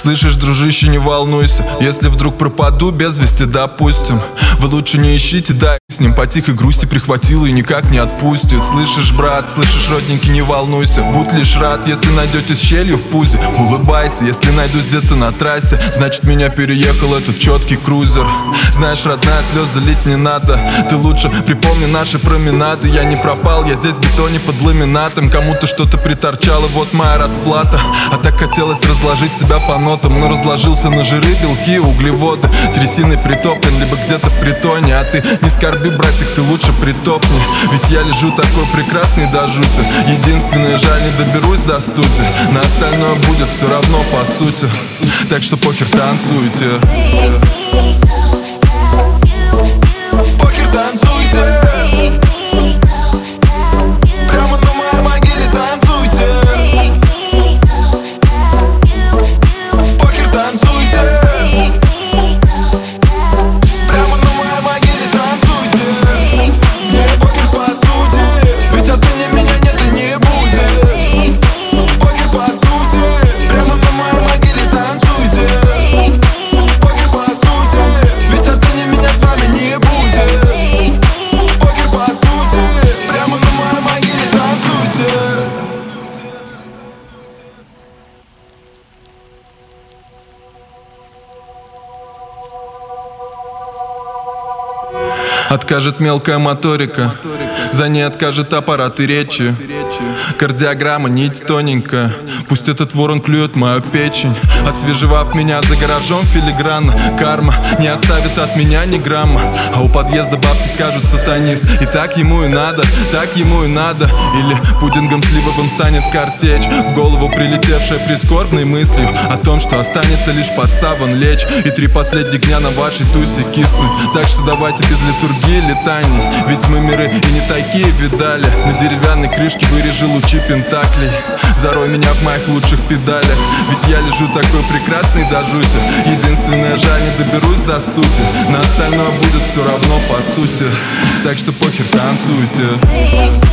Слышишь, дружище, не волнуйся, если вдруг пропаду без вести, допустим. Вы лучше не ищите, дай с ним по тихой грусти прихватила и никак не отпустит. Слышишь, брат, слышишь, родненький, не волнуйся, будь лишь рад, если найдете с щелью в пузе. Улыбайся, если найдусь где-то на трассе, значит меня переехал этот четкий крузер. Знаешь, родная, слезы лить не надо, ты лучше припомни наши променады. Я не пропал, я здесь в бетоне под ламинатом, кому-то что-то приторчало, вот моя расплата. А так хотелось разложить себя по нотам, но разложился на жиры, белки, углеводы. Трясиной притоплен, либо где-то в притоне. А ты не скорби, братик, ты лучше притопни, ведь я лежу такой прекрасный до жути. Единственное, жаль, не доберусь до студии, на остальное будет все равно по сути. Так что похер, танцуйте. Похер, танцуйте. Прямо на моей могиле танцуйте. Похер, танцуйте. Прямо на моей могиле танцуйте. Мне похер по сути, ведь отныне меня нет и не будет. Похер по сути, прямо на моей могиле танцуйте. Похер по сути, ведь отныне меня с вами не будет. Похер по сути, прямо на моей могиле танцуйте. Откажет мелкая моторика, за ней откажет аппараты речи. Кардиограмма, нить тоненькая, пусть этот ворон клюет мою печень. Освежевав меня за гаражом филигранно, карма не оставит от меня ни грамма. А у подъезда бабки скажут сатанист, и так ему и надо, так ему и надо. Или пудингом сливовым станет картечь, в голову прилетевшая прискорбной мыслью о том, что останется лишь под саван лечь и 3 последних дня на вашей тусе киснуть. Так что давайте без литургии летаний, ведь мы миры и не такие видали. На деревянной крышке вырежи лучи пентаклей, зарой меня в моих лучших педалях, ведь я лежу такой прекрасный до жути. Единственное, жаль, не доберусь до студии, на остальное будет все равно по сути. Так что похер, танцуйте.